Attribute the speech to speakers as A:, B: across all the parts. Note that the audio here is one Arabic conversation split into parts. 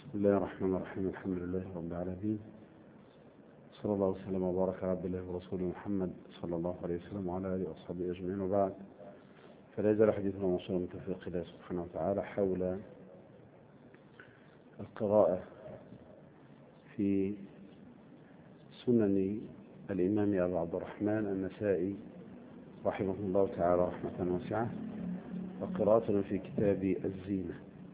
A: بسم الله الرحمن الرحيم. الحمد لله رب العالمين، صلى الله وسلم وبارك على عبد الله ورسوله محمد صلى الله عليه وسلم وعلى اله واصحابه اجمعين، وبعد. فلا يزال حديثنا موصولا من توفيق الله سبحانه وتعالى حول القراءة في سنن الإمام أبي عبد الرحمن النسائي رحمه الله تعالى رحمة واسعة، وقراءتنا في كتاب الزينة.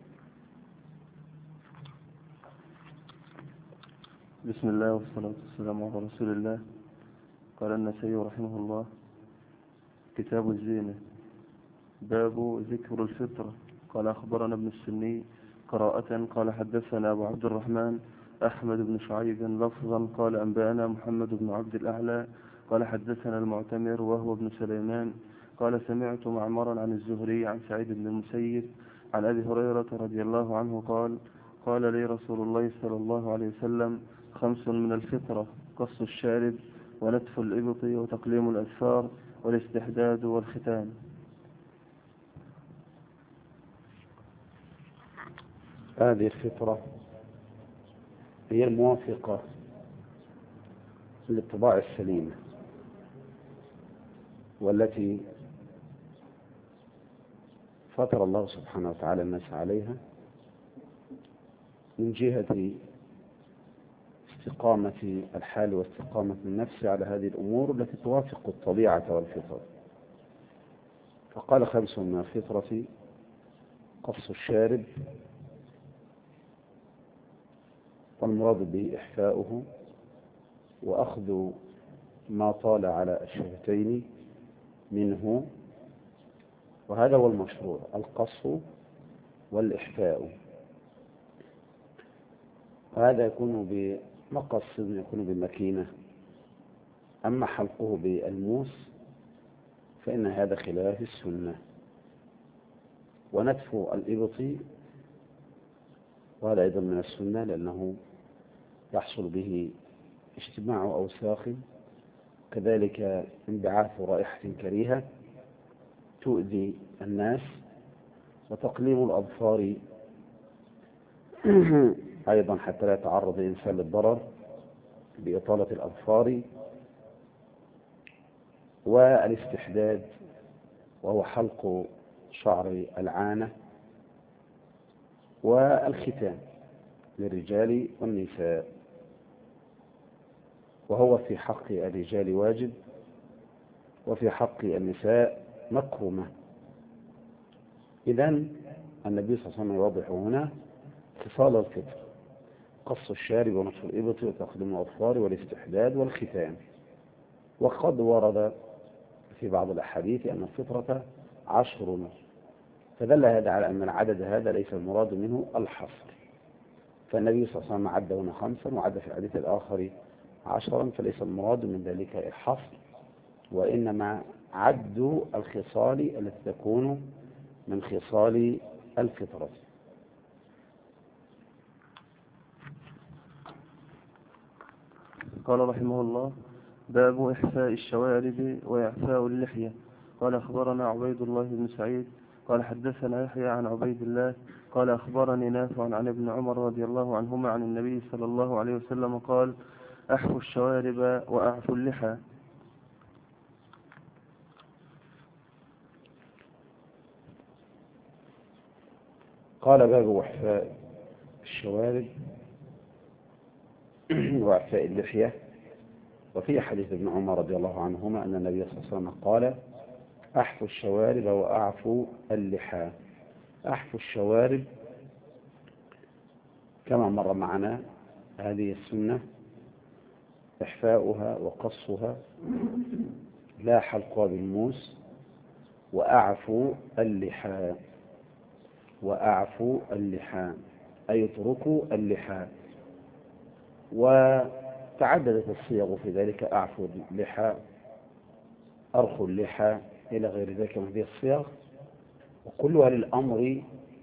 B: بسم الله والصلاة والسلام على رسول الله. قال النسائي رحمه الله: كتاب الزينة، باب ذكر الفطرة. قال أخبرنا ابن السني قراءة قال حدثنا أبو عبد الرحمن أحمد بن شعيب لفظا قال أنبأنا محمد بن عبد الأعلى قال حدثنا المعتمر وهو ابن سليمان قال سمعت معمرا عن الزهري عن سعيد بن المسيب عن أبي هريرة رضي الله عنه قال لي رسول الله صلى الله عليه وسلم: 5 من الفطرة: قص الشارب، ونتف الإبط، وتقليم الأظفار، والاستحداد، والختان.
A: هذه الفطرة هي الموافقة للطباع السليمة، والتي فطر الله سبحانه وتعالى الناس عليها من جهة استقامة الحال واستقامة النفس على هذه الأمور التي توافق الطبيعة والفطرة. فقال 5 من الفطرة: قص الشارب، والمراد به إحفاؤه وأخذ ما طال على الشفتين منه، وهذا هو المشروع: القص والإحفاء. وهذا يكون بمقص، يكون بمكينة. أما حلقه بالموس فإن هذا خلاف السنة. ونتف الإبط، وهذا أيضا من السنة، لأنه يحصل به اجتماع أوساخ، كذلك انبعاث رائحة كريهة تؤذي الناس. وتقليم الأظفار أيضا حتى لا يتعرض الإنسان للضرر بإطالة الأظفار. والاستحداد، وهو حلق شعر العانة. والختان للرجال والنساء، وهو في حق الرجال واجب، وفي حق النساء مكرمة. إذن النبي صلى الله عليه وسلم يوضح هنا خصال الفطر: قص الشارب، ونتف الإبط، وتقليم الأظفار، والاستحداد، والختان. وقد ورد في بعض الأحاديث أن الفطرة 10، فدل هذا على أن العدد هذا ليس المراد منه الحصر. فالنبي صلى الله عليه وسلم عد هنا 5، وعد في الحديث الآخر 10، فليس المراد من ذلك الحصر، وإنما عد الخصال التي تكون من خصال الفطرة.
B: قال رحمه الله: باب إحفاء الشوارب وإعفاء اللحية. قال أخبرنا عبيد الله بن سعيد قال حدثنا يحيى عن عبيد الله قال أخبرني نافع عن ابن عمر رضي الله عنهما عن النبي صلى الله عليه وسلم قال: أحفوا الشوارب وأعفوا اللحى.
A: قال: باب إحفاء الشوارب وإعفاء اللحية. وفي حديث ابن عمر رضي الله عنهما أن النبي صلى الله عليه وسلم قال: أحفوا الشوارب وأعفوا اللحى. أحفوا الشوارب كما مر معنا هذه السنة: إحفاؤها وقصها، لا حلقها بالموس. وأعفوا اللحى، وأعفوا اللحى أي اتركوا اللحى. وتعددت الصيغ في ذلك: أعفوا اللحى، أرخوا اللحى، إلى غير ذلك من هذه الصيغ، وكلها للأمر.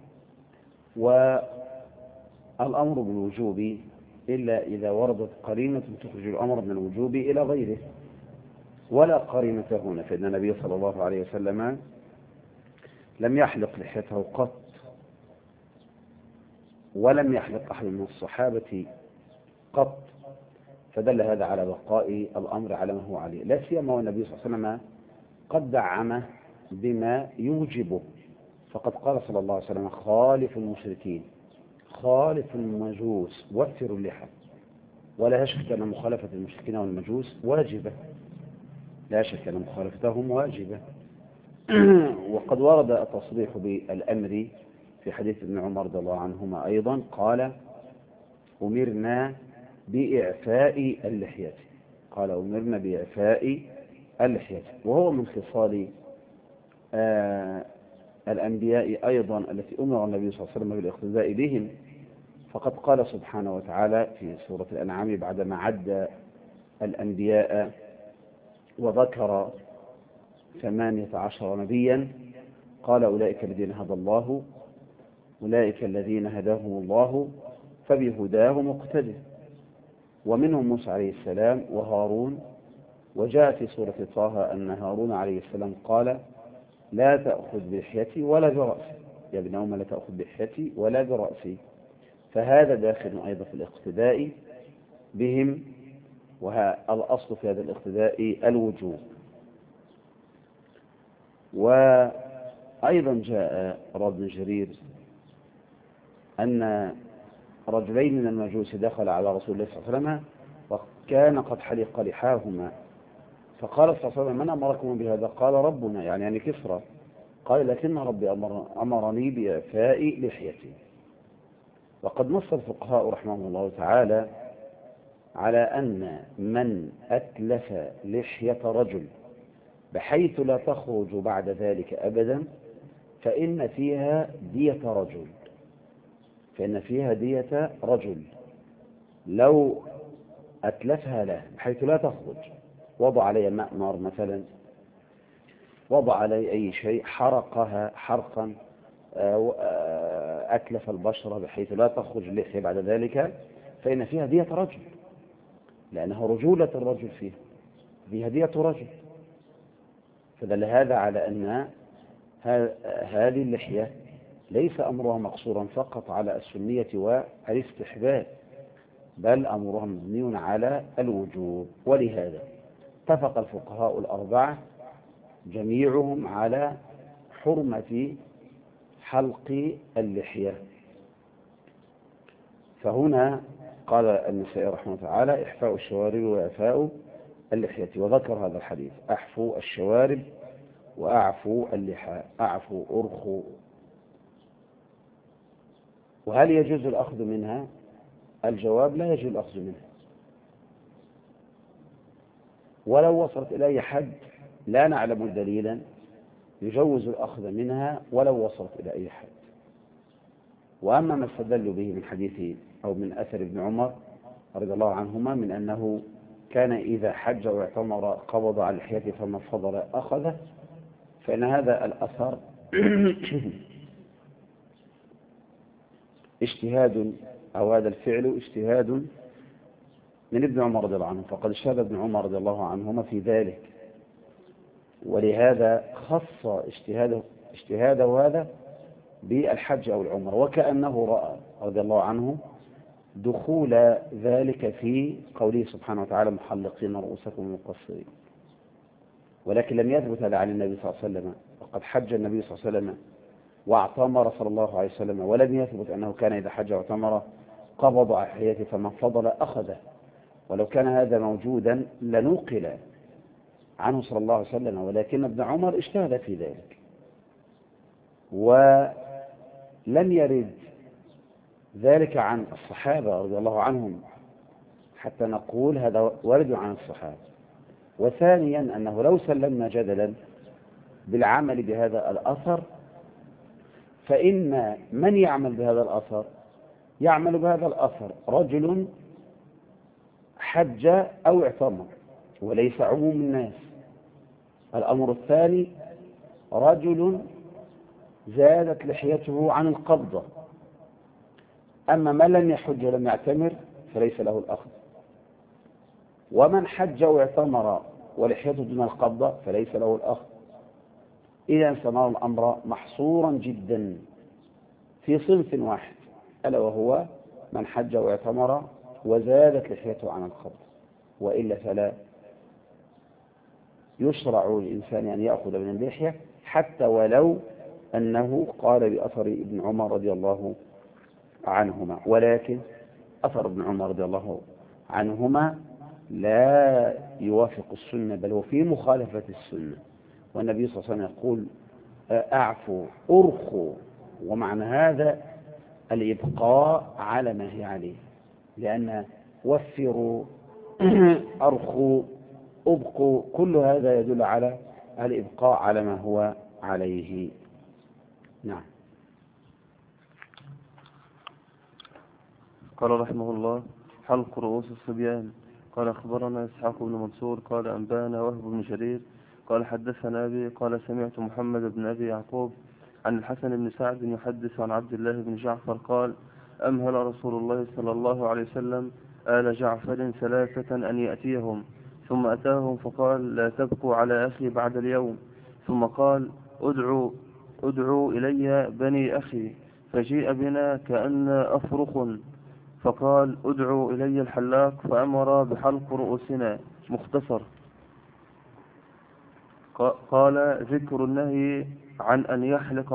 A: والأمر بالوجوب إلا إذا وردت قرينة تخرج الأمر من الوجوب إلى غيره، ولا قرينة هنا، فإن النبي صلى الله عليه وسلم لم يحلق لحيته قط، ولم يحلق أحد من الصحابة قط، فدل هذا على بقاء الأمر على ما هو عليه، لا سيما والنبي صلى الله عليه وسلم قد دعمه بما يوجبه، فقد قال صلى الله عليه وسلم: خالف المشركين، خالف المجوس، وفروا اللحى. ولا شك أن مخالفة المشركين والمجوس واجبة، لا شك أن مخالفتهم واجبة. وقد ورد التصريح بالأمر في حديث ابن عمر رضي الله عنهما أيضا، قال: أمرنا بإعفاء اللحية، قال: أمرنا بإعفاء اللحية، وهو من خصال الأنبياء أيضا التي أمر النبي صلى الله عليه وسلم بالاقتداء بهم، فقد قال سبحانه وتعالى في سورة الأنعام بعدما عد الأنبياء وذكر 18 نبيا، قال: أولئك الذين هدى الله، أولئك الذين هداهم الله فبهداه مقتدر، ومنهم موسى عليه السلام وهارون. وجاء في سورة طه أن هارون عليه السلام قال: لا تأخذ بلحيتي ولا برأسي، يا ابن أم لا تأخذ بلحيتي ولا برأسي، فهذا داخل أيضا في الاقتداء بهم، والأصل في هذا الاقتداء الوجوب. وأيضا جاء روى ابن جرير أن رجلين من المجوس دخل على رسول الله صلى الله عليه وسلم وكان قد حلق لحاهما، فقال صلى الله عليه وسلم: من أمركم بهذا؟ قال: ربنا، يعني كسرى. قال: لكن ربي أمرني بإعفاء لحيتي. وقد نص الفقهاء رحمهم الله تعالى على أن من أتلف لحية رجل بحيث لا تخرج بعد ذلك أبدا فإن فيها دية رجل، فإن فيها دية رجل لو أتلفها له بحيث لا تخرج، وضع عليها ماء نار مثلا، وضع عليه أي شيء، حرقها حرقا، أتلف البشرة بحيث لا تخرج اللحية بعد ذلك، فإن فيها دية رجل، لأنها رجولة الرجل فيها دية رجل. فدل هذا على أن هذه اللحية ليس أمرها مقصورا فقط على السنية والاستحباب، بل أمرها مبني على الوجوب. ولهذا اتفق الفقهاء الأربعة جميعهم على حرمة حلق اللحية. فهنا قال النسائي رحمه الله تعالى: إحفاء الشوارب وإعفاء اللحية، وذكر هذا الحديث: أحفوا الشوارب وأعفوا اللحى، أعفوا أرخوا. وهل يجوز الأخذ منها؟ الجواب: لا يجوز الأخذ منها، ولو وصلت إلى أي حد لا نعلم دليلا يجوز الأخذ منها ولو وصلت إلى أي حد. وأما ما استدلوا به من حديث أو من أثر ابن عمر رضي الله عنهما من أنه كان إذا حج واعتمر قبض على لحيته فما فضل أخذه، فإن هذا الأثر اجتهاد، أو هذا الفعل اجتهاد من ابن عمر رضي الله عنه، فقد اجتهد ابن عمر رضي الله عنهما في ذلك، ولهذا خص اجتهاده هذا بالحج أو العمر، وكأنه رأى رضي الله عنه دخول ذلك في قوله سبحانه وتعالى: محلقين رؤوسكم ومقصرين. ولكن لم يثبت هذا عن النبي صلى الله عليه وسلم، وقد حج النبي صلى الله عليه وسلم واعتمر صلى الله عليه وسلم، ولم يثبت أنه كان إذا حج واعتمر قبض على لحيته فمن فضل أخذه. ولو كان هذا موجودا لنقل عنه صلى الله عليه وسلم، ولكن ابن عمر اجتهد في ذلك، ولم يرد ذلك عن الصحابة رضي الله عنهم حتى نقول هذا ورد عن الصحابة. وثانيا أنه لو سلمنا جدلا بالعمل بهذا الأثر، فإن من يعمل بهذا الأثر يعمل بهذا الأثر رجل حج أو اعتمر وليس عموم الناس. الأمر الثاني: رجل زادت لحيته عن القبضة، أما من لم يحج ولم يعتمر فليس له الأخذ، ومن حج واعتمر ولحيته دون القبضة فليس له الأخذ. إذا سنرى الأمر محصورا جدا في صنف واحد، ألا وهو من حج واعتمر وزادت لحيته عن القبض، وإلا فلا يشرع للإنسان أن يأخذ من اللحية حتى ولو أنه قال بأثر ابن عمر رضي الله عنهما، ولكن أثر ابن عمر رضي الله عنهما لا يوافق السنة، بل هو في مخالفة السنة. والنبي صلى الله عليه وسلم يقول أعفوا أرخوا، ومعنى هذا الإبقاء على ما هي عليه، لأن وفروا أرخوا أبقوا كل هذا يدل على الإبقاء على ما هو عليه. نعم.
B: قال رحمه الله: حلق رؤوس الصبيان. قال أخبرنا إسحاق بن منصور قال أنبانا وهب بن جرير قال حدثنا أبي قال سمعت محمد بن أبي يعقوب عن الحسن بن سعد يحدث عن عبد الله بن جعفر قال: أمهل رسول الله صلى الله عليه وسلم آل جعفر 3 أن يأتيهم، ثم أتاهم فقال: لا تبكوا على أخي بعد اليوم. ثم قال: ادعوا إلي بني أخي، فجيء بنا كأن أفرخ، فقال: ادعوا إلي الحلاق، فأمر بحلق رؤوسنا. مختصر. قال: ذكر النهي عن أن يحلق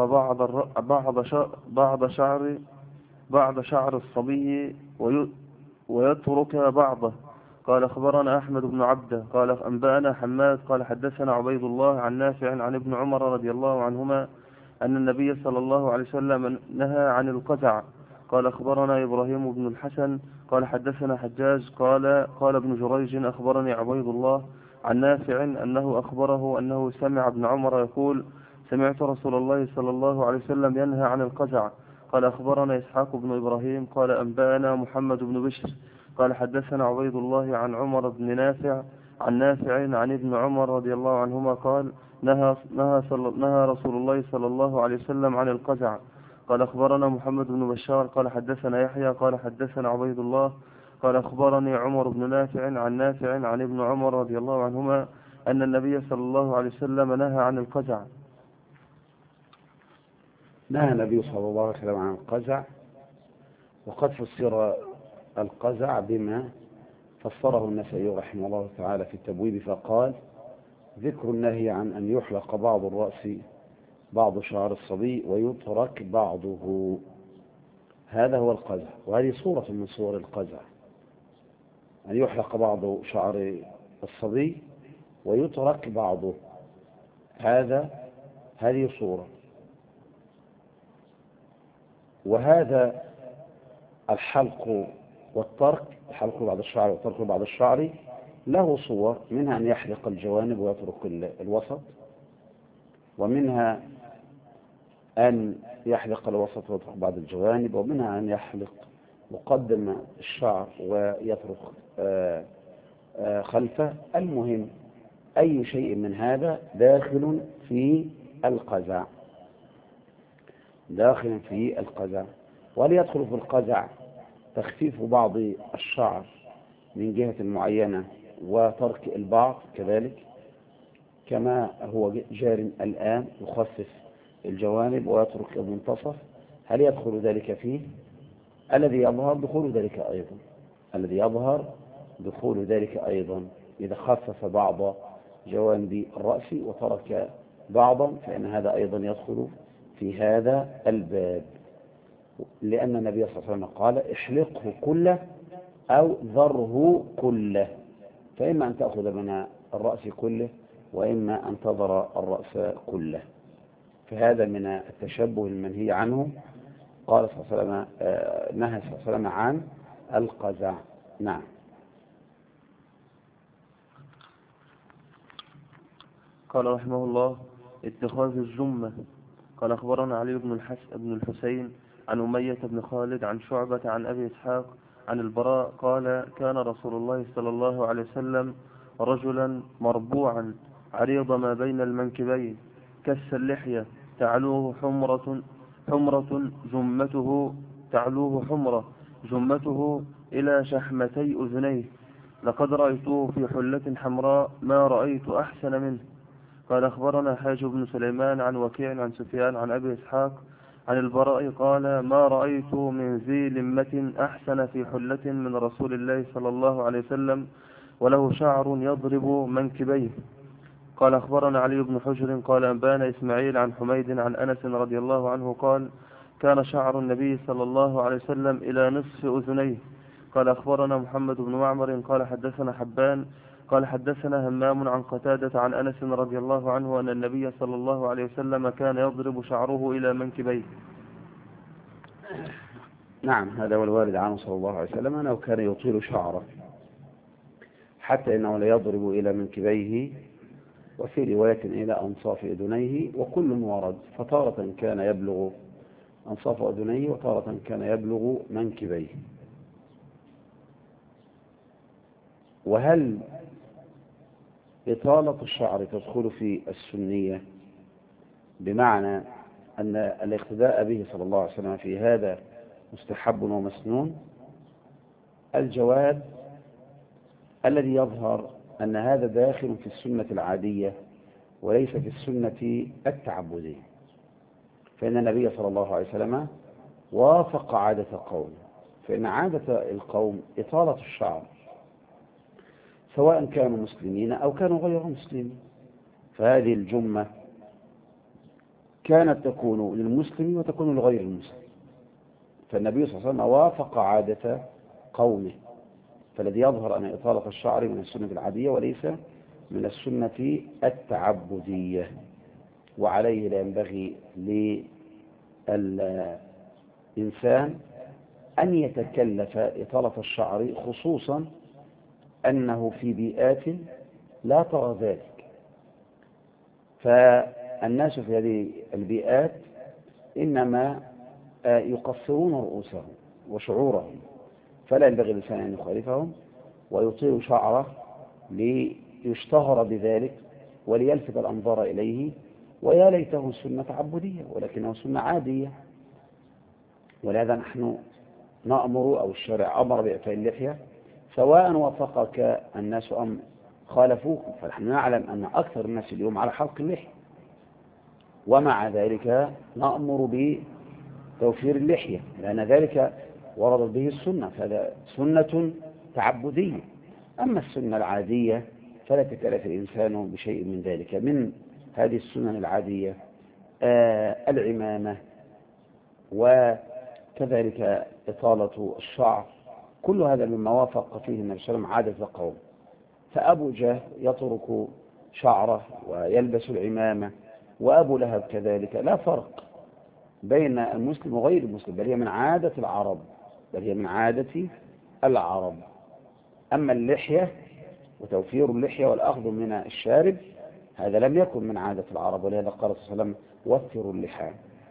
B: بعض شعر الصبي ويترك بعضه. قال أخبرنا أحمد بن عبده قال أنبأنا حماد قال حدثنا عبيد الله عن نافع عن ابن عمر رضي الله عنهما أن النبي صلى الله عليه وسلم نهى عن القزع. قال أخبرنا إبراهيم بن الحسن قال حدثنا حجاج قال ابن جريج أخبرني عبيد الله عن نافع أنه أخبره أنه سمع ابن عمر يقول: سمعت رسول الله صلى الله عليه وسلم ينهى عن القزع. قال أخبرنا إسحاق بن إبراهيم قال أنبأنا محمد بن بشر قال حدثنا عبيد الله عن عمر بن نافع عن نافع عن ابن عمر رضي الله عنهما قال: نهى رسول الله صلى الله عليه وسلم عن القزع. قال أخبرنا محمد بن بشار قال حدثنا يحيى قال حدثنا عبيد الله قال أخبرني عمر بن نافع عن ابن عمر رضي الله عنهما أن النبي صلى الله عليه وسلم نهى عن القزع.
A: نهى النبي صلى الله عليه وسلم عن القزع، وقد فسر القزع بما فسره النسائي رحمه الله تعالى في التبويب، فقال: ذكر النهي عن أن يحلق بعض الرأس بعض شعر الصبي ويترك بعضه، هذا هو القزع، وهذه صورة من صور القزع، أن يحلق بعض شعر الصبي ويترك بعضه، هذه صورة. وهذا الحلق والترك، الحلق بعض الشعر والترك بعض الشعر، له صور، منها أن يحلق الجوانب ويترك الوسط، ومنها أن يحلق الوسط ويترك بعض الجوانب، ومنها أن يحلق مقدم الشعر ويترك خلفه. المهم أي شيء من هذا داخل في القزع، داخل في القزع. وليدخل في القزع تخفيف بعض الشعر من جهة معينة وترك البعض كذلك، كما هو جار الآن، يخفف الجوانب ويترك المنتصف. هل يدخل ذلك فيه؟ الذي يظهر دخول ذلك أيضا، الذي يظهر دخول ذلك أيضا، إذا خفف بعض جوانب الرأس وترك بعضا فإن هذا أيضا يدخل في هذا الباب، لأن النبي صلى الله عليه وسلم قال: احلقه كله أو ذره كله، فإما أن تأخذ من الرأس كله وإما أن تذر الرأس كله، فهذا من التشبه المنهي عنه. قال صلى الله عليه وسلم نهى صلى الله عليه وسلم عن القزع. نعم.
B: قال رحمه الله: اتخاذ الجمة. قال أخبرنا علي بن الحسين عن أمية بن خالد عن شعبة عن أبي إسحاق عن البراء قال: كان رسول الله صلى الله عليه وسلم رجلا مربوعا عريض ما بين المنكبين كس اللحية تعلوه حمرة جمته إلى شحمتي أذنيه، لقد رأيته في حلة حمراء ما رأيت أحسن منه. قال أخبرنا حاج بن سليمان عن وكيع عن سفيان عن أبي إسحاق عن البراء قال ما رأيت من ذي لمة أحسن في حلة من رسول الله صلى الله عليه وسلم وله شعر يضرب منكبيه. قال أخبرنا علي بن حجر قال أنبانا إسماعيل عن حميد عن أنس رضي الله عنه قال كان شعر النبي صلى الله عليه وسلم إلى نصف أذنيه. قال أخبرنا محمد بن معمر قال حدثنا حبان قال حدثنا همام عن قتادة عن أنس رضي الله عنه أن النبي صلى الله عليه وسلم كان يضرب شعره إلى منكبيه.
A: نعم، هذا هو الوارد عنه صلى الله عليه وسلم أنه كان يطيل شعره حتى إنه لا يضرب إلى منكبيه، وفي رواية إلى أنصاف أذنيه، وكل ورد، فتارة كان يبلغ أنصاف أذنيه وتارة كان يبلغ منكبيه. وهل إطالة الشعر تدخل في السنية بمعنى أن الاقتداء به صلى الله عليه وسلم في هذا مستحب ومسنون؟ الجواب الذي يظهر أن هذا داخل في السنة العادية وليس في السنة التعبدية، فإن النبي صلى الله عليه وسلم وافق عادة قوم، فإن عادة القوم إطالة الشعر سواء كانوا مسلمين أو كانوا غير مسلمين، فهذه الجمة كانت تكون للمسلم وتكون لغير المسلم، فالنبي صلى الله عليه وسلم وافق عادة قومه، فالذي يظهر أن إطالة الشعر من السنة العادية وليس من السنة التعبدية. وعليه لا ينبغي للإنسان أن يتكلف إطالة الشعر، خصوصا أنه في بيئات لا ترى ذلك، فالناس في هذه البيئات إنما يقصرون رؤوسهم وشعورهم، فلا ينبغي الإنسان أن يخالفهم ويطيل شعره ليشتهر بذلك وليلفت الأنظار إليه، ويا ليته سنة تعبدية ولكنه سنة عادية. ولهذا نحن نأمر أو الشرع أمر بإعفاء اللحية سواء وافقك الناس أم خالفوك، فنحن نعلم أن أكثر الناس اليوم على حلق اللحية، ومع ذلك نأمر بتوفير اللحية لأن ذلك ورد به السنة، فهذا سنة تعبدية. أما السنة العادية فلا يتكلف الإنسان بشيء من ذلك. من هذه السنن العادية العمامة، وكذلك إطالة الشعر، كل هذا مما وافق فيه النبي صلى الله عليه وسلم عادة قوم. فأبو جهل يترك شعره ويلبس العمامة، وأبو لهب كذلك، لا فرق بين المسلم وغير المسلم، بل هي من عادة العرب. أما اللحية وتوفير اللحية والأخذ من الشارب هذا لم يكن من عادة العرب، ولهذا قال صلى الله عليه وسلم وفروا اللحى.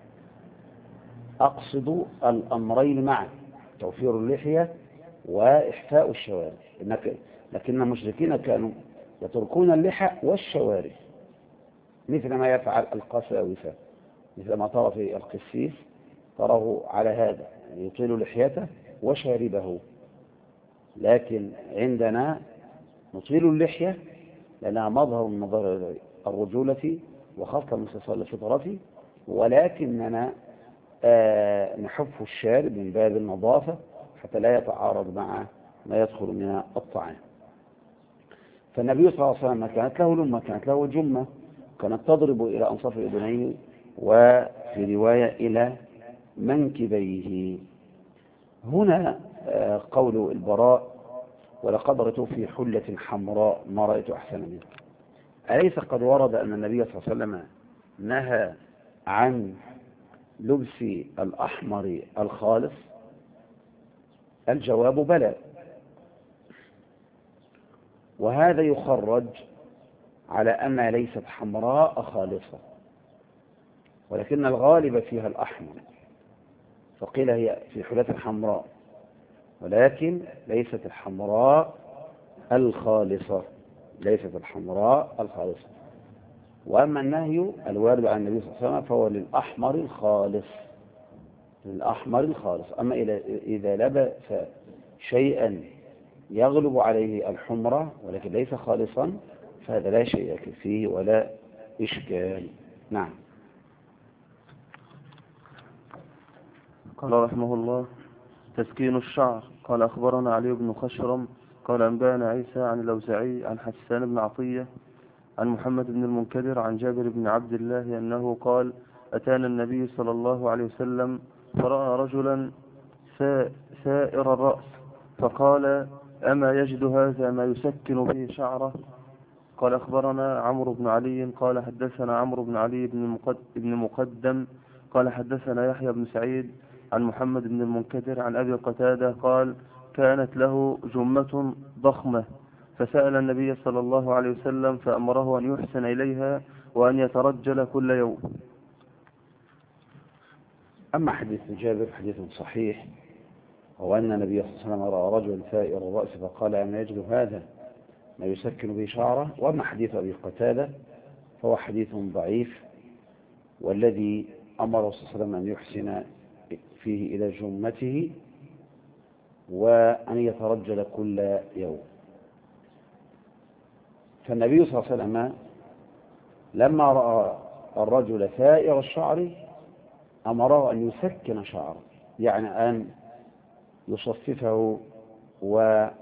A: أقصد الأمرين معا، توفير اللحية وإحفاء الشوارب، لكن المشركين كانوا يتركون اللحى والشوارب، مثل ما يفعل القساوسة، مثل ما ترى في القسيس تراه على هذا، يعني يطيل لحيته وشاربه. لكن عندنا نطيل اللحية لأنها مظهر من مظاهر الرجولة وخاصة من خصال الفطرة، ولكننا نحف الشارب من باب النظافة حتى لا يتعارض مع ما يدخل من الطعام. فالنبي صلى الله عليه وسلم كانت له لمة، كانت له جمة، كانت تضرب إلى أنصاف أذنيه وفي رواية إلى منكبيه. هنا قول البراء ولقد رأيت في حلة حمراء ما رأيت أحسن منه، أليس قد ورد أن النبي صلى الله عليه وسلم نهى عن لبس الأحمر الخالص؟ الجواب بلى، وهذا يخرج على أنها ليست حمراء خالصة، ولكن الغالب فيها الأحمر، فقيل هي في حلة حمراء، ولكن ليست الحمراء الخالصة، وأما النهي الوارد عن النبي صلى الله عليه وسلم فهو للأحمر الخالص. أما إذا لبس شيئا يغلب عليه الحمرة ولكن ليس خالصا فهذا لا شيء فيه ولا إشكال. نعم.
B: قال رحمه الله: تسكين الشعر. قال أخبرنا علي بن خشرم قال أنبأنا عيسى عن الأوزاعي عن حسان بن عطية عن محمد بن المنكدر عن جابر بن عبد الله أنه قال: أتانا النبي صلى الله عليه وسلم فرأى رجلا سائر الرأس فقال: أما يجد هذا ما يسكن به شعره؟ قال أخبرنا عمرو بن علي قال حدثنا عمرو بن علي بن مقدم قال حدثنا يحيى بن سعيد عن محمد بن المنكدر عن أبي قتادة قال: كانت له جمة ضخمة فسأل النبي صلى الله عليه وسلم فأمره أن يحسن إليها وأن يترجل كل يوم.
A: أما حديث جابر حديث صحيح، هو أن النبي صلى الله عليه وسلم رأى رجلا ثائر الرأس فقال: أما يجد هذا ما يسكن به شعره؟ وأما حديث أبي قتادة فهو حديث ضعيف، والذي أمر صلى الله عليه وسلم أن يحسن فيه إلى جمته وأن يترجل كل يوم. فالنبي صلى الله عليه وسلم لما رأى الرجل ثائر الشعر أمره أن يسكن شعره، يعني أن يصففه وأن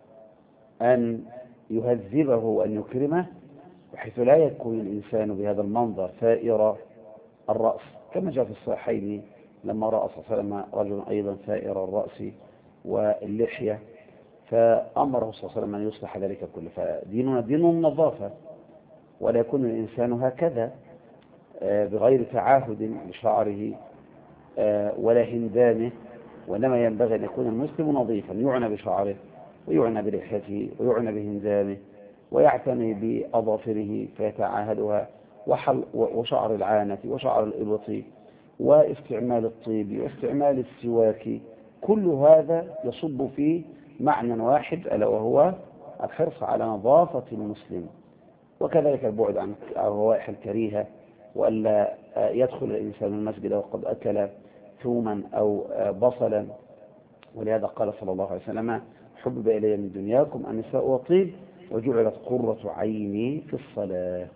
A: يهذبه وأن يكرمه، بحيث لا يكون الإنسان بهذا المنظر ثائر الرأس، كما جاء في الصحيحين لما رأى صلى الله عليه وسلم رجل أيضا ثائر الرأس واللحية فأمره صلى الله عليه وسلم أن يصلح ذلك كله. فديننا دين النظافة، ولا يكون الإنسان هكذا بغير تعاهد لشعره ولا هندامه، وإنما ينبغي أن يكون المسلم نظيفا يعنى بشعره ويعنى بلحيته ويعنى بهندامه ويعتني بأظافره فيتعاهدها وشعر العانة وشعر الإبط واستعمال الطيب واستعمال السواك، كل هذا يصب في معنى واحد، ألا وهو الحرص على نظافة المسلم، وكذلك البعد عن الروائح الكريهة، وألا يدخل الإنسان المسجد وقد أكل ثوما أو بصلا. ولهذا قال صلى الله عليه وسلم: حبب إلي من دنياكم النساء والطيب وجعلت قرة عيني في الصلاة.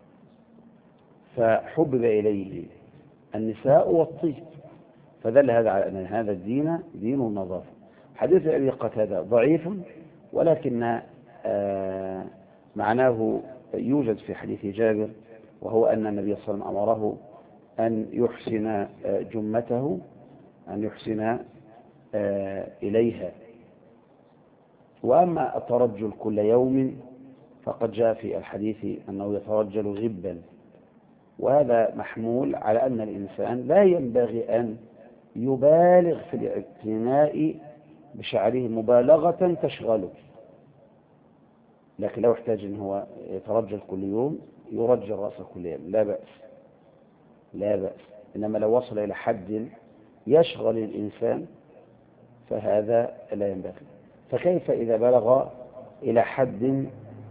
A: فحبب إليه النساء والطيب، فدل هذا على أن هذا الدين دين النظافة. حديث أبي قتادة ضعيف، ولكن معناه يوجد في حديث جابر، وهو أن النبي صلى الله عليه وسلم أمره أن يحسن جمته، أن يحسن إليها. وأما الترجل كل يوم فقد جاء في الحديث أنه يترجل غبا، وهذا محمول على أن الإنسان لا ينبغي أن يبالغ في الاعتناء بشعره مبالغة تشغله، لكن لو احتاج أن هو يترجل كل يوم يرجل رأسه كل يوم لا بأس، لا بأس. إنما لو وصل إلى حد يشغل الإنسان فهذا لا ينبغي. فكيف إذا بلغ إلى حد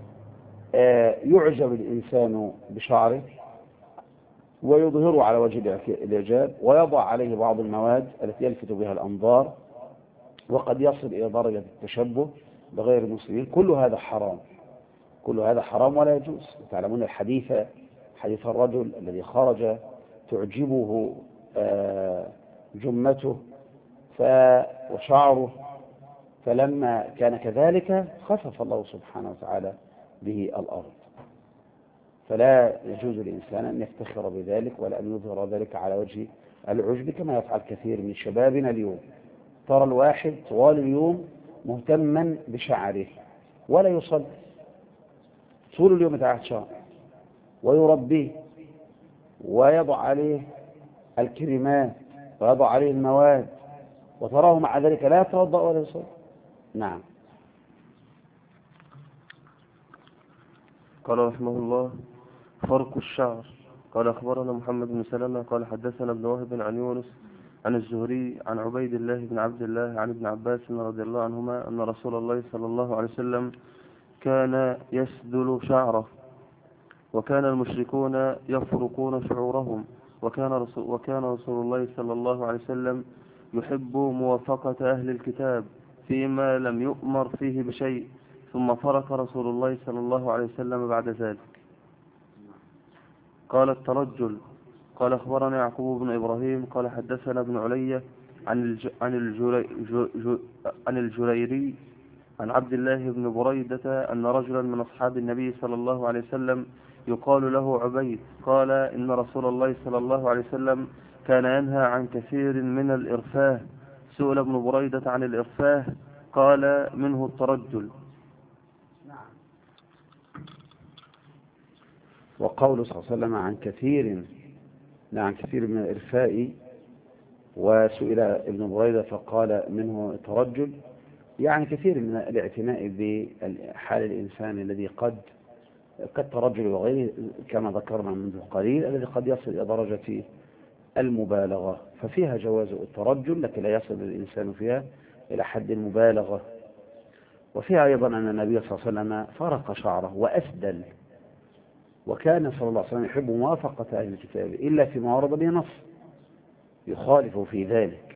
A: يعجب الإنسان بشعره ويظهره على وجه الإعجاب ويضع عليه بعض المواد التي يلفت بها الأنظار وقد يصل إلى درجة التشبه بغير المسلمين، كل هذا حرام، كل هذا حرام ولا يجوز. تعلمون الحديث، حديث الرجل الذي خرج تعجبه جمته وشعره، فلما كان كذلك خسف الله سبحانه وتعالى به الأرض. فلا يجوز للإنسان أن يفتخر بذلك ولا أن يظهر ذلك على وجه العجب كما يفعل كثير من شبابنا اليوم. ترى الواحد طوال اليوم مهتما بشعره ولا يصلي، طول اليوم يتعهد شعر ويربيه ويضع عليه الكريمات ويضع عليه المواد، وتراه مع ذلك لا يتوضأ ولا يصلي. نعم.
B: قال رحمه الله: فرق الشعر. قال أخبرنا محمد بن سلمة قال حدثنا ابن وهب عن يونس عن الزهري عن عبيد الله بن عبد الله عن ابن عباس رضي الله عنهما أن رسول الله صلى الله عليه وسلم كان يسدل شعره، وكان المشركون يفرقون شعورهم، وكان رسول الله صلى الله عليه وسلم يحب موافقة أهل الكتاب فيما لم يؤمر فيه بشيء، ثم فرق رسول الله صلى الله عليه وسلم بعد ذلك. قال الترجل. قال أخبرنا يعقوب بن إبراهيم قال حدثنا ابن علي عن الجريري عن عبد الله بن بريدة أن رجلا من أصحاب النبي صلى الله عليه وسلم يقال له عبيد قال إن رسول الله صلى الله عليه وسلم كان ينهى عن كثير من الإرفاه. سئل ابن بريدة عن الإرفاه قال منه الترجل.
A: وقوله صلى الله عليه وسلم عن كثير من الإرفاء، وسئل ابن بريدة فقال منه الترجل، يعني كثير من الاعتناء بحال الإنسان الذي كالترجل وغيره كما ذكرنا منذ قليل، الذي قد يصل إلى درجة المبالغة، ففيها جواز الترجل لكن لا يصل الإنسان فيها إلى حد المبالغة. وفيها أيضا أن النبي صلى الله عليه وسلم فرق شعره وأسدل، وكان صلى الله عليه وسلم يحب موافقة أهل الكتاب إلا فيما ورد به نص يخالف في ذلك.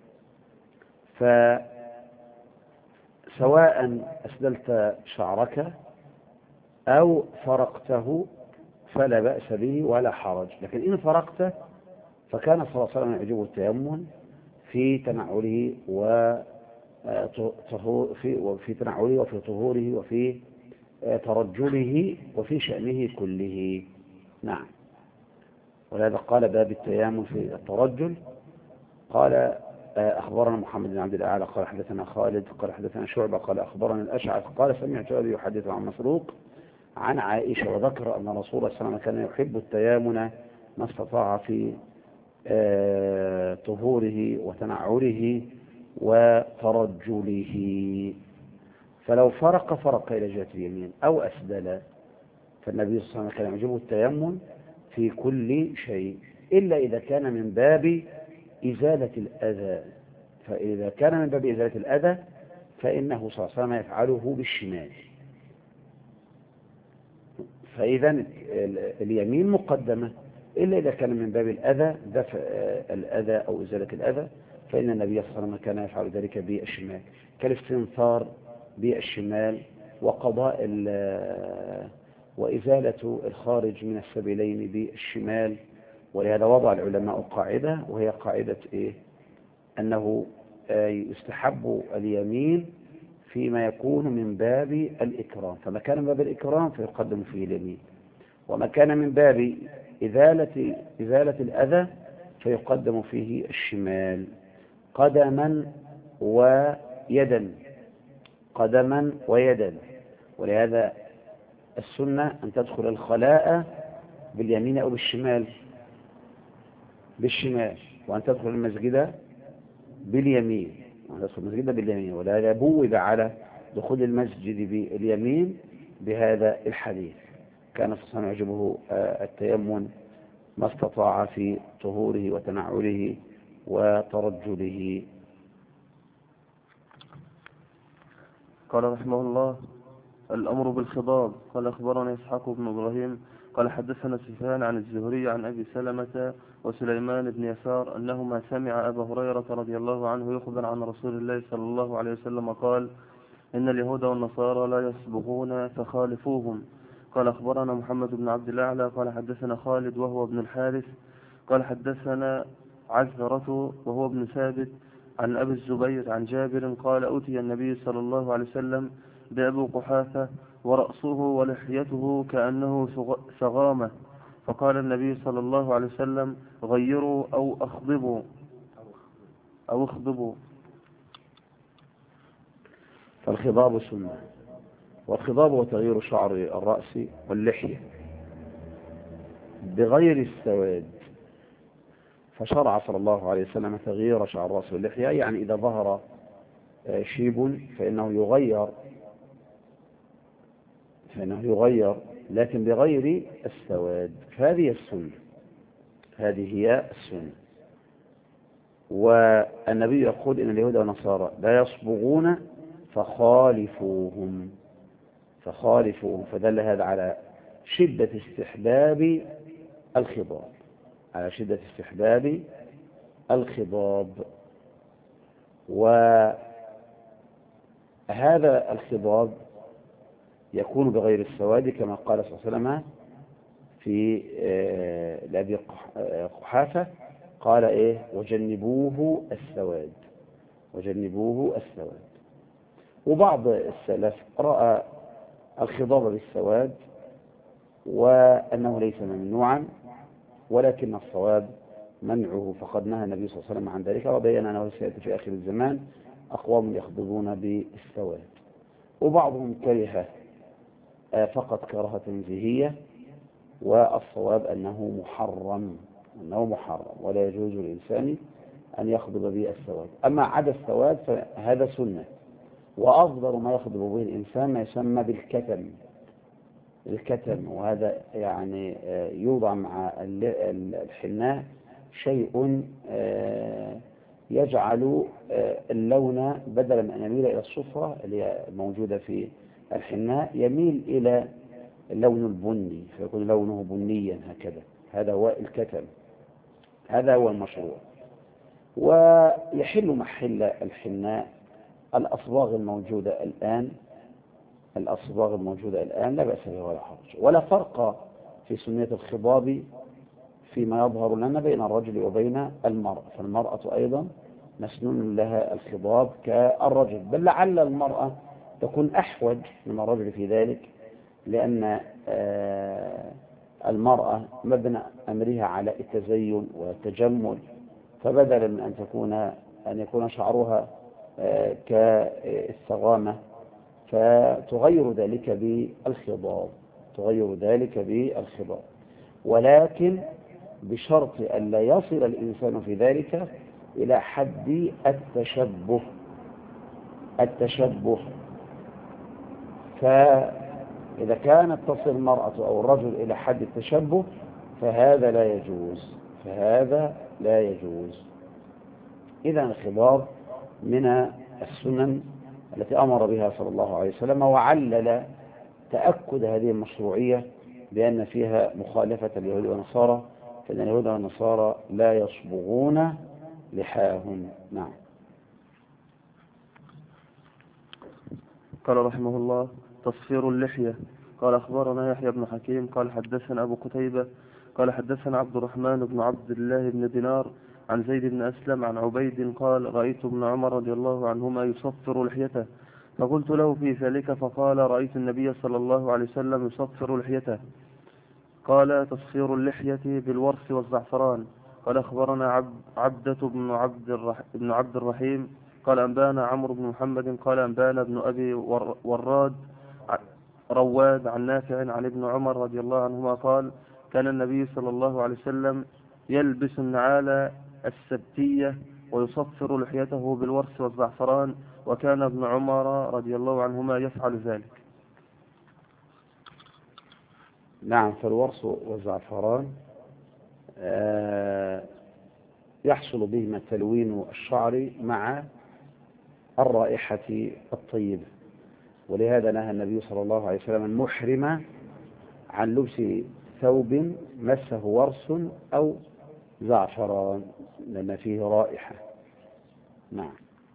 A: فسواء أسدلت شعرك أو فرقته فلا بأس به ولا حرج، لكن إن فرقته فكان صلى الله عليه وسلم يعجبه التيمم في تنعله وفي طهوره وفي ترجله وفي شأنه كله. نعم. ولهذا قال باب التيامن في الترجل. قال أخبرنا محمد بن عبد الأعلى قال حدثنا خالد قال حدثنا شعبة قال أخبرنا الأشعث قال سمعت أبي يحدث عن مسروق عن عائشة وذكر أن رسول الله صلى الله عليه وسلم كان يحب التيامن ما استطاع في طهوره وتنعله وترجله. فلو فرق إلى جهة اليمين أو أسدل فالنبي صلى الله عليه وسلم كان يعجبه التيمم في كل شيء إلا إذا كان من باب إزالة الأذى. فإذا كان من باب إزالة الأذى فإنه صلى الله عليه وسلم يفعله بالشمال. فإذا اليمين مقدمة إلا إذا كان من باب الأذى، دفع الأذى أو إزالة الأذى، فإن النبي صلى الله عليه وسلم كان يفعل ذلك بالشمال، كالاستنثار بالشمال وقضاء وإزالة الخارج من السبيلين بالشمال. ولهذا وضع العلماء قاعدة، وهي قاعدة أنه يستحب اليمين فيما يكون من باب الإكرام، فما كان من باب الإكرام فيقدم فيه اليمين، وما كان من باب إزالة الأذى فيقدم فيه الشمال، قدما ويدا. ولهذا السنة أن تدخل الخلاء باليمين أو بالشمال، وأن تدخل المسجد باليمين، ولهذا بوب على دخول المسجد باليمين بهذا الحديث. كان صلى الله عليه وسلم يعجبه التيمم ما استطاع في طهوره وتنعله وترجله.
B: قال رحمه الله: الأمر بالخضاب. قال أخبرنا إسحاق بن إبراهيم قال حدثنا سفيان عن الزهري عن أبي سلمة وسليمان بن يسار أنهما سمع أبا هريرة رضي الله عنه يخبر عن رسول الله صلى الله عليه وسلم قال: إن اليهود والنصارى لا يصبغون فخالفوهم. قال أخبرنا محمد بن عبد الأعلى قال حدثنا خالد وهو ابن الحارث قال حدثنا عزرة وهو ابن ثابت عن أبي الزبير عن جابر قال: أتي النبي صلى الله عليه وسلم بأبي قحافة ورأسه ولحيته كأنه سغامة، فقال النبي صلى الله عليه وسلم: غيروا أو اخضبوا.
A: فالخضاب سنة، والخضاب هو تغيير شعر الرأس واللحية بغير السواد. فشرع صلى الله عليه وسلم تغيير شعر الرأس واللحية، يعني إذا ظهر شيب فإنه يغير لكن بغير السواد. هذه هي السنة. والنبي يقول إن اليهود والنصارى لا يصبغون فخالفوهم، فدل هذا على شدة استحباب الخضاب، وهذا الخضاب يكون بغير السواد كما قال صلى الله عليه وسلم في لأبي قحافة: قال إيه؟ وجنبوه السواد، وجنبوه السواد. وبعض السلف رأى الخضاب بالسواد وأنه ليس ممنوعا، ولكن الصواب منعه، فقد نهى النبي صلى الله عليه وسلم عن ذلك، وبين أنه سيأتي في آخر الزمان أقوام يخضبون بالسواد. وبعضهم كره فقط كراهة تنزيهية، والصواب أنه محرم، أنه محرم ولا يجوز للإنسان أن يخضب به السواد. أما عدا السواد فهذا سنة، وأفضل ما يخضب به الإنسان ما يسمى بالكتم، الكتم، وهذا يعني يوضع مع الحناء شيء يجعل اللون بدلا من أن يميل إلى الصفرة اللي هي موجودة في الحناء يميل إلى اللون البني، فيكون لونه بنيا هكذا. هذا هو الكتم، هذا هو المشروع. ويحل محل الحناء الأصباغ الموجودة الآن، الأصباغ الموجودة الآن لا بأس بها ولا حرج، ولا فرق في سنية الخضاب فيما يظهر لنا بين الرجل وبين المرأة، فالمرأة أيضا مسنون لها الخضاب كالرجل، بل لعل المرأة تكون أحوج من الرجل في ذلك، لأن المرأة مبنى أمرها على التزين والتجمل، فبدلا من أن يكون شعرها كالثغامة فتغير ذلك بالخضاب، تغير ذلك بالخضاب، ولكن بشرط أن لا يصل الإنسان في ذلك إلى حد التشبه. فإذا كانت تصل المرأة أو الرجل إلى حد التشبه فهذا لا يجوز، فهذا لا يجوز. إذن الخضاب من السنن التي أمر بها صلى الله عليه وسلم، وعلل تأكد هذه المشروعية بأن فيها مخالفة اليهود والنصارى، فإن اليهود والنصارى لا يصبغون لحاهم. نعم.
B: قال رحمه الله: تصفير اللحية. قال أخبرنا يحيى بن حكيم قال حدثنا أبو قتيبة قال حدثنا عبد الرحمن بن عبد الله بن دينار عن زيد بن أسلم عن عبيد قال: رأيت ابن عمر رضي الله عنهما يصفر لحيته، فقلت له في ذلك، فقال: رأيت النبي صلى الله عليه وسلم يصفر لحيته. قال: تصفير اللحية بالورس والزعفران. قال أخبرنا عبدة بن عبد الرحيم قال أنبانا عمرو بن محمد قال أنبانا ابن أبي رواد عن نافع عن ابن عمر رضي الله عنهما قال: كان النبي صلى الله عليه وسلم يلبس النعال السبتية ويصفر لحيته بالورس والزعفران، وكان ابن عمر رضي الله عنهما يفعل ذلك.
A: نعم. فالورس والزعفران يحصل بهما تلوين الشعر مع الرائحة الطيبة، ولهذا نهى النبي صلى الله عليه وسلم المحرم عن لبس ثوب مسه ورس أو زعفران لأن فيه رائحة. نعم.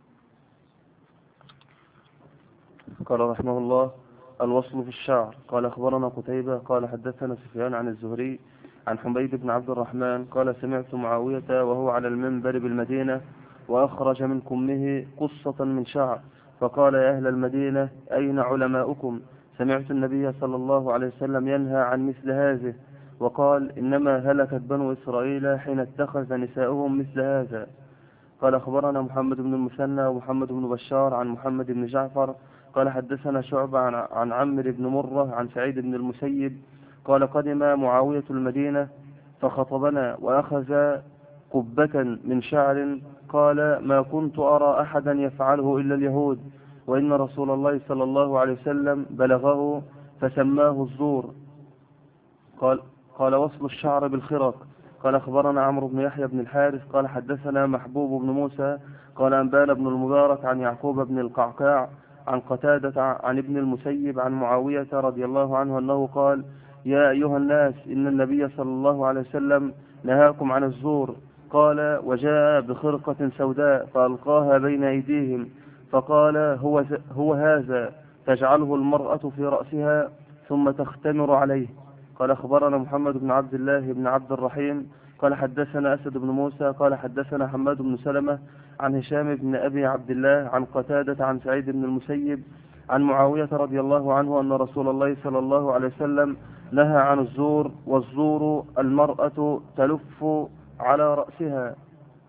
B: قال رحمه الله: الوصل في الشعر. قال أخبرنا قتيبة قال حدثنا سفيان عن الزهري عن حميد بن عبد الرحمن قال: سمعت معاوية وهو على المنبر بالمدينة وأخرج من كمه قصة من شعر، فقال: يا أهل المدينة، أين علماؤكم؟ سمعت النبي صلى الله عليه وسلم ينهى عن مثل هذه، وقال: إنما هلكت بنو إسرائيل حين اتخذ نساؤهم مثل هذا. قال أخبرنا محمد بن المثنى ومحمد بن بشار عن محمد بن جعفر قال حدثنا شعبة عن عمرو بن مرة عن سعيد بن المسيب قال: قدم معاوية المدينة فخطبنا وأخذ قبة من شعر، قال: ما كنت أرى أحدا يفعله إلا اليهود، وإن رسول الله صلى الله عليه وسلم بلغه فسماه الزور. قال: وصل الشعر بالخرق. قال أخبرنا عمرو بن يحيى بن الحارث قال حدثنا محبوب بن موسى قال أنبانا بن المبارك عن يعقوب بن القعقاع عن قتادة عن ابن المسيب عن معاوية رضي الله عنه أنه قال: يا أيها الناس، إن النبي صلى الله عليه وسلم نهاكم عن الزور. قال: وجاء بخرقة سوداء فألقاها بين أيديهم، فقال: هو هذا تجعله المرأة في رأسها ثم تختمر عليه. قال أخبرنا محمد بن عبد الله بن عبد الرحيم قال حدثنا أسد بن موسى قال حدثنا حماد بن سلمة عن هشام بن أبي عبد الله عن قتادة عن سعيد بن المسيب عن معاوية رضي الله عنه أن رسول الله صلى الله عليه وسلم نهى عن الزور، والزور المرأة تلف على رأسها.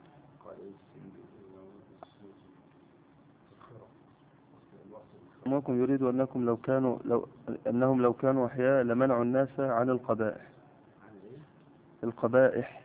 B: أنكم يريد أنهم لو كانوا أحياء لمنعوا الناس عن القبائح.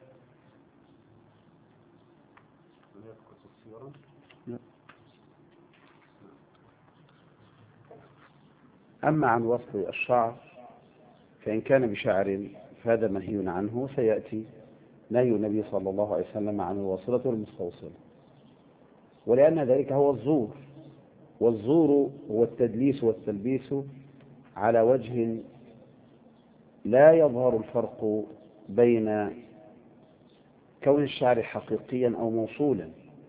A: أما عن وصل الشعر فإن كان بشعر فهذا منهي عنه، سيأتي نهي النبي صلى الله عليه وسلم عن الواصلة والمستوصلة، ولأن ذلك هو الزور، والزور هو التدليس والتلبيس على وجه لا يظهر الفرق بين كون الشعر حقيقيا أو موصولا،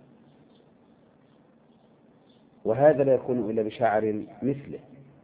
A: وهذا لا يكون إلا بشعر مثله.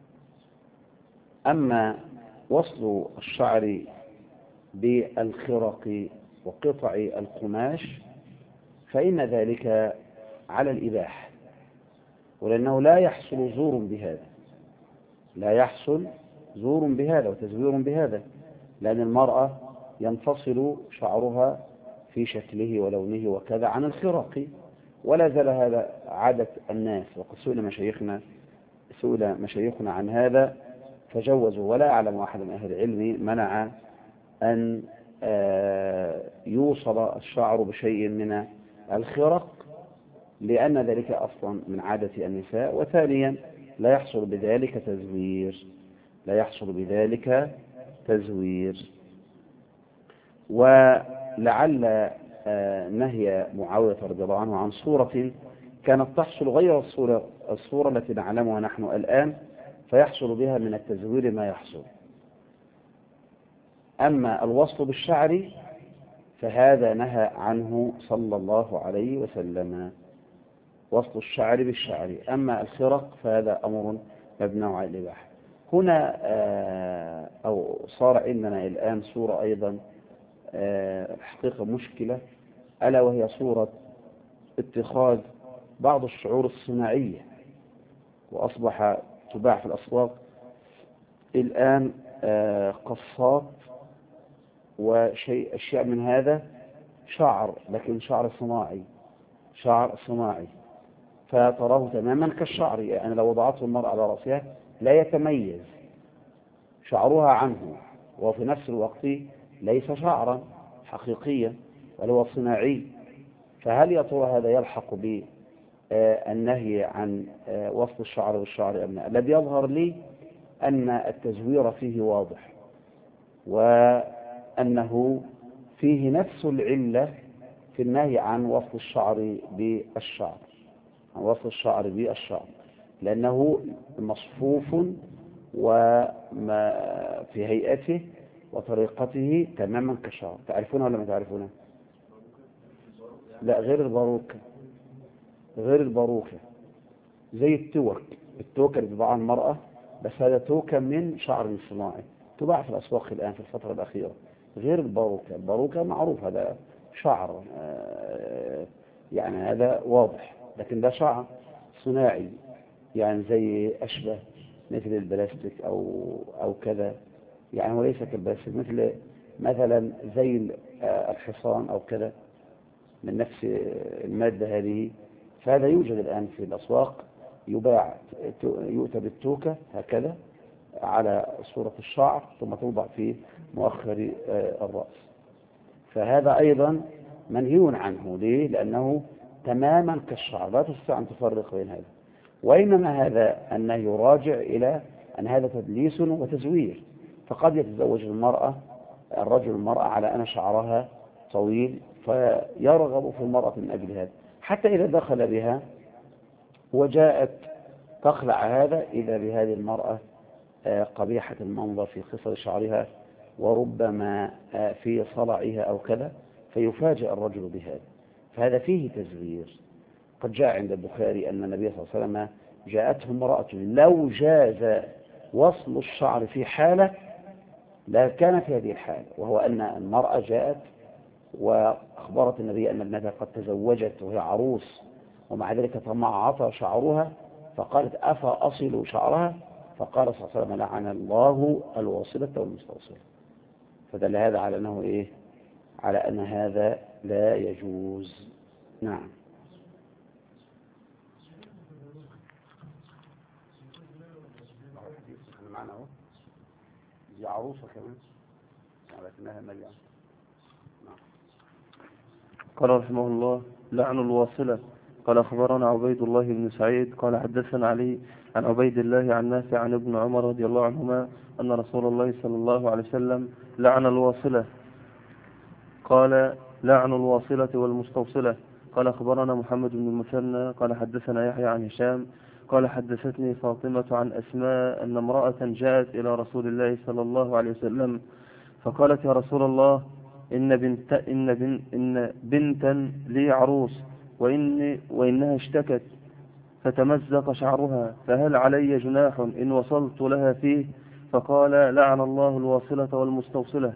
A: أما وصل الشعر بالخرق وقطع القماش فإن ذلك على الإباحة، ولأنه لا يحصل زور بهذا، لا يحصل زور بهذا وتزوير بهذا، لأن المرأة ينفصل شعرها في شكله ولونه وكذا عن الخرق، ولا زال هذا عادة الناس، وقد سئل مشايخنا عن هذا فجوزوا، ولا أعلم أحد من أهل العلم منع أن يوصل الشعر بشيء من الخرق، لأن ذلك أصلا من عادة النساء، وثانيا لا يحصل بذلك تزوير. ولعل نهي معاوية رضي الله عنه عن صورة كانت تحصل غير الصورة التي نعلمها نحن الآن، فيحصل بها من التزوير ما يحصل. أما الوصل بالشعر فهذا نهى عنه صلى الله عليه وسلم، وصل الشعر بالشعر. أما الخرق فهذا أمر مبني على الإباحة. هنا أو صار عندنا الآن صورة أيضا حقيقة مشكلة، ألا وهي صورة اتخاذ بعض الشعور الصناعية، وأصبح تباع في الأسواق الآن قصات أشياء من هذا شعر، لكن شعر صناعي، فتراه تماما كالشعر، يعني لو وضعته المرأة على رأسها لا يتميز شعرها عنه، وفي نفس الوقت ليس شعرا حقيقيا بل هو صناعي. فهل يا ترى هذا يلحق بالنهي عن وصل الشعر بالشعر أم لا؟ الذي يظهر لي أن التزوير فيه واضح، وأنه فيه نفس العلة في النهي عن وصل الشعر بالشعر، لأنه مصفوف وما في هيئته وطريقته تماما كالشعر. تعرفونه ولا ما تعرفونه؟ لا، غير الباروكة، زي التوكة اللي تباع المرأة، بس هذا توكة من شعر صناعي تباع في الأسواق الآن في الفترة الأخيرة، غير الباروكة معروف هذا شعر، يعني هذا واضح، لكن ده شعر صناعي، يعني زي أشبه مثل البلاستيك أو كذا، يعني وليس كالبلاستيك، مثلا زي الحصان أو كذا من نفس المادة هذه. فهذا يوجد الآن في الأسواق، يباع، يؤتى بالتوكة هكذا على صورة الشعر ثم توضع في مؤخر الرأس، فهذا أيضا منهي عنه. ليه؟ لأنه تماما كالشعر، لا تستطيع أن تفرق بين هذا، وإنما هذا النهي يراجع إلى أن هذا تدليس وتزوير. فقد يتزوج الرجل المرأة على أن شعرها طويل، فيرغب في المرأة من أجل هذا، حتى إذا دخل بها وجاءت تخلع هذا، إذا بهذه المرأة قبيحة المنظر في قصر شعرها وربما في صلعها أو كذا، فيفاجئ الرجل بهذا، فهذا فيه تزوير. قد جاء عند البخاري أن النبي صلى الله عليه وسلم جاءته امرأة لو جاز وصل الشعر في حالة لا كان في هذه الحالة، وهو أن المرأة جاءت وأخبرت النبي أن ابنتها قد تزوجت وهي عروس، ومع ذلك تمعط شعرها، فقالت أفأصل شعرها؟ فقال صلى الله عليه وسلم لعن الله الواصلة والمستوصلة. فدل هذا على أنه إيه؟ على أن هذا لا يجوز. نعم. معنا اهو دي عروسة كمان ولكنها مليئة.
B: قال رحمه الله: لعن الواصلة. قال أخبرنا عبيد الله بن سعيد قال حدثنا علي عن عبيد الله عن نافع عن ابن عمر رضي الله عنهما أن رسول الله صلى الله عليه وسلم لعن الواصلة. قال: لعن الواصلة والمستوصلة. قال أخبرنا محمد بن المثنى قال حدثنا يحيى عن هشام قال حدثتني فاطمة عن أسماء أن امرأة جاءت إلى رسول الله صلى الله عليه وسلم فقالت: يا رسول الله، إن بنتا لي عروس وإنها اشتكت فتمزق شعرها، فهل علي جناح إن وصلت لها فيه؟ فقال: لعن الله الواصلة والمستوصلة.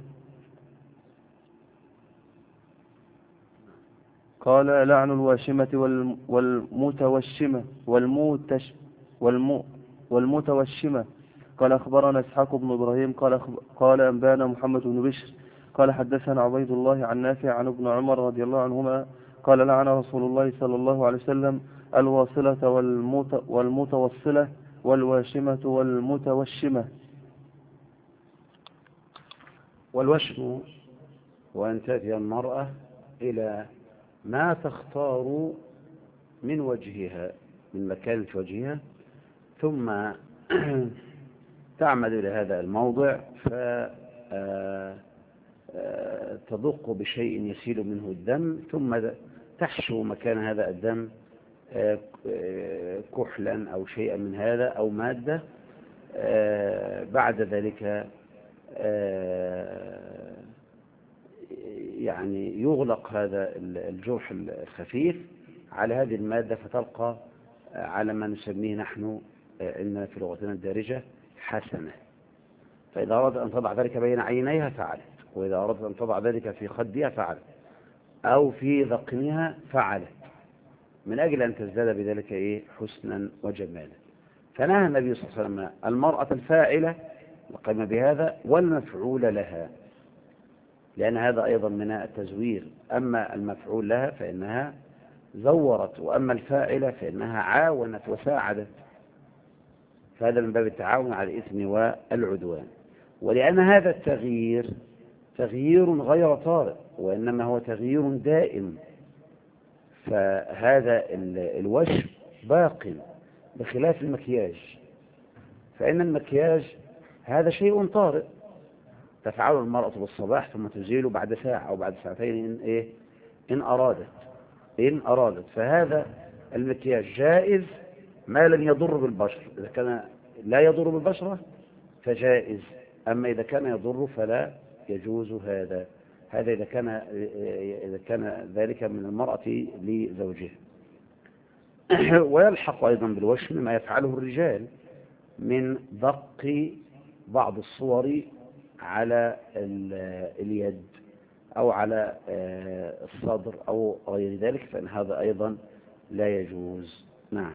B: قال: لعن الواشمة والمتوشمة والمتوشمة. قال أخبرنا إسحاق بن إبراهيم قال أنبانا محمد بن بشر قال حدثنا عبيد الله عن نافع عن ابن عمر رضي الله عنهما قال: لعن رسول الله صلى الله عليه وسلم الواصلة والمتوصلة والواشمة والمتوشمة.
A: والوشم وأن تأتي المرأة إلى ما تختار من وجهها، من مكان في وجهها، ثم تعمد إلى هذا الموضع فتدق بشيء يسيل منه الدم، ثم تحشو مكان هذا الدم كحلا أو شيئا من هذا أو مادة. بعد ذلك يعني يغلق هذا الجرح الخفيف على هذه المادة، فتلقى على ما نسميه نحن إن في لغتنا الدارجة حسنة. فإذا أردت أن تضع ذلك بين عينيها فعلت، وإذا أردت أن تضع ذلك في خدها فعلت، أو في ذقنها فعلت، من أجل أن تزداد بذلك إيه؟ حسنا وجمالا. فنهى النبي صلى الله عليه وسلم المرأة الفاعلة وقام بهذا والمفعول لها، لأن هذا أيضا من التزوير. أما المفعول لها فإنها زورت، وأما الفاعلة فإنها عاونت وساعدت، فهذا من باب التعاون على الإثم والعدوان. ولأن هذا التغيير تغيير غير طارئ، وإنما هو تغيير دائم، فهذا الوشم باق، بخلاف المكياج، فإن المكياج هذا شيء طارئ تفعله المرأة بالصباح ثم تزيله بعد ساعة أو بعد ساعتين إن أرادت. فهذا المكياج جائز ما لم يضر بالبشر. إذا كان لا يضر بالبشرة فجائز، أما إذا كان يضر فلا يجوز هذا إذا كان ذلك من المرأة لزوجها. ويلحق أيضا بالوشم ما يفعله الرجال من دق بعض الصور على اليد أو على الصدر أو غير ذلك، فإن هذا أيضا لا يجوز. نعم.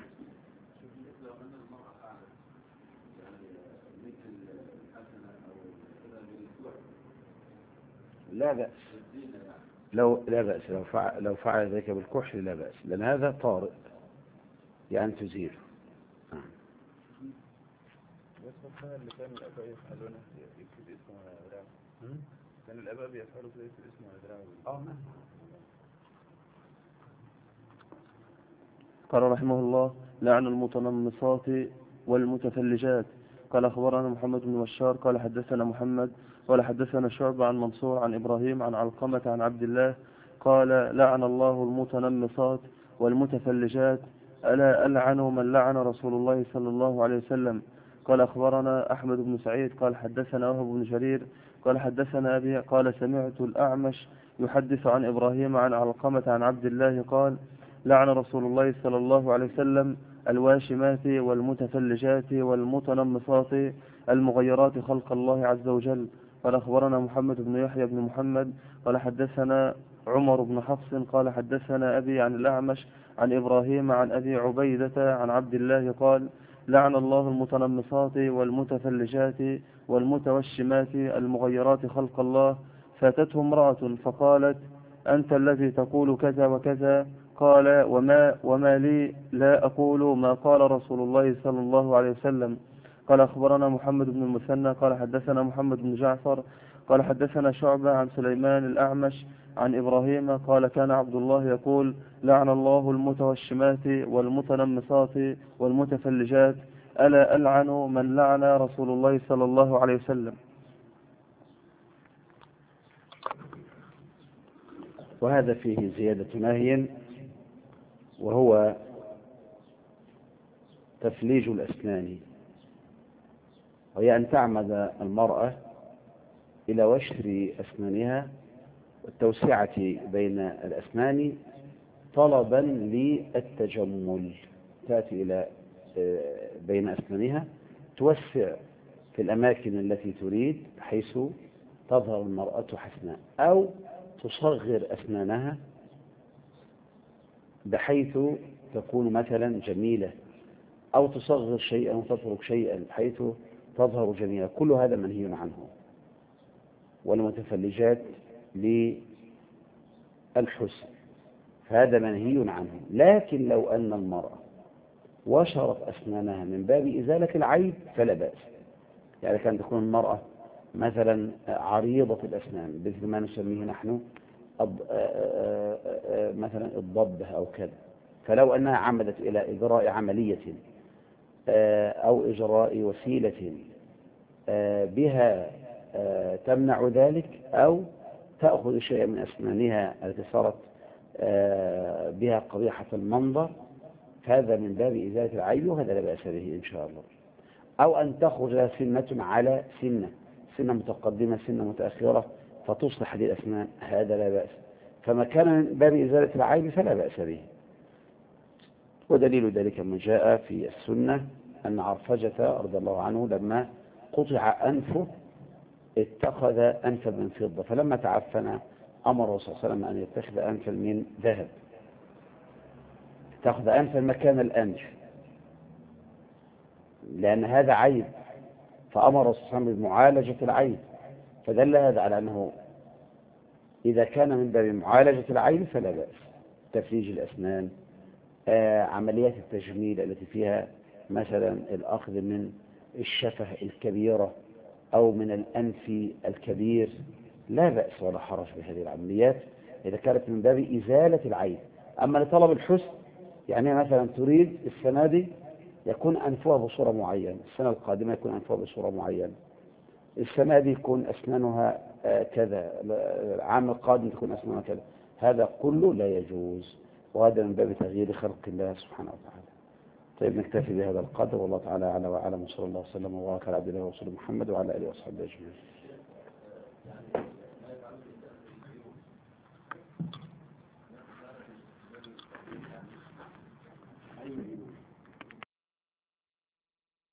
A: لا بأس، لا بأس لو فعل ذلك بالكحل لا بأس، لأن هذا طارئ يعني تزيله. نعم.
B: اللي كان الآباء يفعلونه يكتب اسمه على دراعه، كان الآباء يفعلوا كده يكتب اسمه على دراعه. قال رحمه الله: لعن المتنمصات والمتفلجات. قال أخبرنا محمد بن بشار قال حدثنا محمد قال حدثنا شعبة عن منصور عن إبراهيم عن علقمة عن عبد الله قال: لعن الله المتنمصات والمتفلجات، ألا ألعن من لعن رسول الله صلى الله عليه وسلم. قال أخبرنا أحمد بن سعيد قال حدثنا وهب بن جرير قال حدثنا أبي قال سمعت الأعمش يحدث عن إبراهيم عن علقمة عن عبد الله قال: لعن رسول الله صلى الله عليه وسلم الواشمات والمتفلجات والمتنمصات المغيرات خلق الله عز وجل. قال أخبرنا محمد بن يحيى بن محمد قال حدثنا عمر بن حفص قال حدثنا أبي عن الأعمش عن إبراهيم عن أبي عبيدة عن عبد الله قال لعن الله المتنمصات والمتفلجات والمتوشمات المغيرات خلق الله. فاتته امرأة فقالت أنت الذي تقول كذا وكذا. قال وما لي لا أقول ما قال رسول الله صلى الله عليه وسلم. قال أخبرنا محمد بن المثنى قال حدثنا محمد بن جعفر قال حدثنا شعبة عن سليمان الأعمش عن إبراهيم قال كان عبد الله يقول لعن الله المتوشمات والمتنمصات والمتفلجات ألا ألعن من لعن رسول الله صلى الله عليه وسلم.
A: وهذا فيه زيادة نهي، وهو تفليج الأسنان، وهي أن تعمد المرأة إلى وشر أسنانها والتوسعة بين الأسنان طلبا للتجمل. تأتي إلى بين أسنانها توسع في الأماكن التي تريد حيث تظهر المرأة حسناء، أو تصغر أسنانها بحيث تكون مثلا جميلة، أو تصغر شيئا وتترك شيئا بحيث تظهر جميلة. كل هذا منهي عنه. والمتفلجات للحسن فهذا منهي عنه. لكن لو أن المرأة وشرت أسنانها من باب إزالة العيب فلا بأس. يعني كان تكون المرأة مثلا عريضة الأسنان مثل ما نسميه نحن مثلا الضبة أو كذا، فلو أنها عمدت إلى إجراء عملية أو إجراء وسيلة بها تمنع ذلك، أو تأخذ شيئا من أسنانها التي صارت بها قبيحة المنظر، فهذا من باب إزالة العيب، وهذا لا بأس به إن شاء الله. أو أن تخرج سنة على سنة متقدمة سنة متأخرة فتصلح هذه الأسنان، هذا لا بأس. فما كان من باب إزالة العيب فلا بأس به. ودليل ذلك ما جاء في السنة أن عرفجة رضي الله عنه لما قطع أنفه اتخذ أنفا من فضة، فلما تعفن أمر صلى الله عليه وسلم أن يتخذ أنفا من ذهب، اتخذ أنفا مكان الأنف لأن هذا عيب، فأمر صلى الله عليه وسلم بمعالجة العيب. فدل هذا على أنه إذا كان من باب معالجة العيب فلا بأس. تفليج الأسنان، عمليات التجميل التي فيها مثلا الأخذ من الشفة الكبيرة أو من الأنف الكبير، لا بأس ولا حرج بهذه العمليات إذا كانت من باب إزالة العيب. أما لطلب الحسن، يعني مثلا تريد السنة دي يكون أنفها بصورة معينة، السنة القادمة يكون أنفها بصورة معينة، السنة دي يكون أسنانها كذا، العام القادم تكون أسنانها كذا، هذا كله لا يجوز، وهذا من باب تغيير خلق الله سبحانه وتعالى. طيب نكتفي بهذا القدر، والله تعالى أعلى وأعلم، وصلى الله وسلم وبارك على عبد الله ورسوله محمد وعلى آله وصحبه أجمعين.